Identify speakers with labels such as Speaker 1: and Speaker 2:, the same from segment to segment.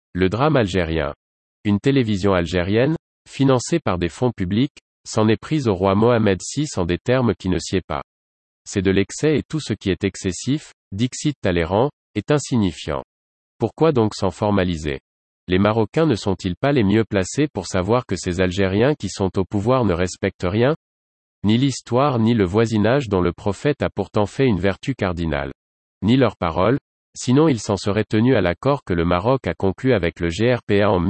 Speaker 1: Le drame algérien. Une télévision algérienne, financée par des fonds publics, s'en est prise au roi Mohamed VI en des termes qui ne sied pas. C'est de l'excès et tout ce qui est excessif, dixit Talleyrand, est insignifiant. Pourquoi donc s'en formaliser? Les Marocains ne sont-ils pas les mieux placés pour savoir que ces Algériens qui sont au pouvoir ne respectent rien? Ni l'histoire ni le voisinage dont le prophète a pourtant fait une vertu cardinale. Ni leurs paroles, sinon ils s'en seraient tenus à l'accord que le Maroc a conclu avec le GRPA en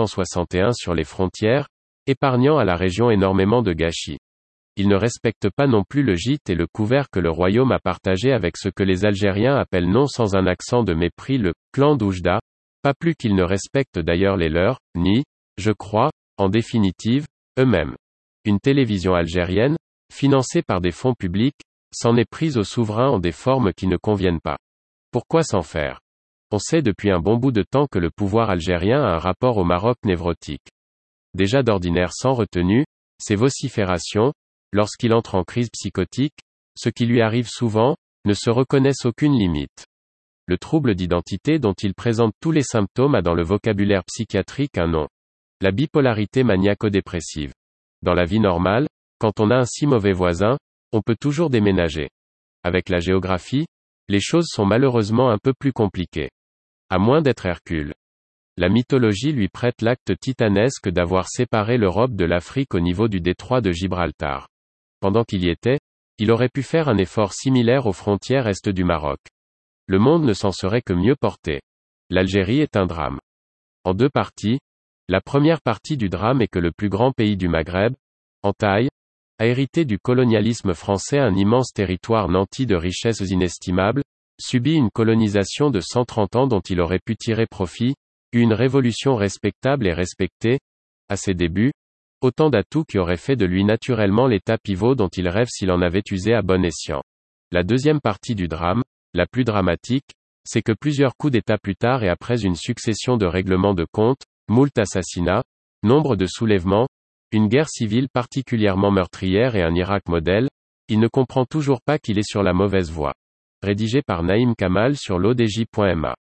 Speaker 1: 1961 sur les frontières, épargnant à la région énormément de gâchis. Ils ne respectent pas non plus le gîte et le couvert que le royaume a partagé avec ce que les Algériens appellent non sans un accent de mépris le clan d'Oujda, pas plus qu'ils ne respectent d'ailleurs les leurs, ni, je crois, en définitive, eux-mêmes. Une télévision algérienne, financée par des fonds publics, s'en est prise aux souverains en des formes qui ne conviennent pas. Pourquoi s'en faire? On sait depuis un bon bout de temps que le pouvoir algérien a un rapport au Maroc névrotique. Déjà d'ordinaire sans retenue, ses vociférations, lorsqu'il entre en crise psychotique, ce qui lui arrive souvent, ne se reconnaissent aucune limite. Le trouble d'identité dont il présente tous les symptômes a dans le vocabulaire psychiatrique un nom. La bipolarité maniaco-dépressive. Dans la vie normale, quand on a un si mauvais voisin, on peut toujours déménager. Avec la géographie, les choses sont malheureusement un peu plus compliquées. À moins d'être Hercule. La mythologie lui prête l'acte titanesque d'avoir séparé l'Europe de l'Afrique au niveau du détroit de Gibraltar. Pendant qu'il y était, il aurait pu faire un effort similaire aux frontières est du Maroc. Le monde ne s'en serait que mieux porté. L'Algérie est un drame. En deux parties. La première partie du drame est que le plus grand pays du Maghreb, en taille, a hérité du colonialisme français un immense territoire nanti de richesses inestimables, subit une colonisation de 130 ans dont il aurait pu tirer profit, eut une révolution respectable et respectée, à ses débuts, autant d'atouts qui auraient fait de lui naturellement l'état pivot dont il rêve s'il en avait usé à bon escient. La deuxième partie du drame, la plus dramatique, c'est que plusieurs coups d'État plus tard et après une succession de règlements de comptes, moult assassinats, nombre de soulèvements, une guerre civile particulièrement meurtrière et un Irak modèle, il ne comprend toujours pas qu'il est sur la mauvaise voie. Rédigé par Naïm Kamal sur l'odj.ma.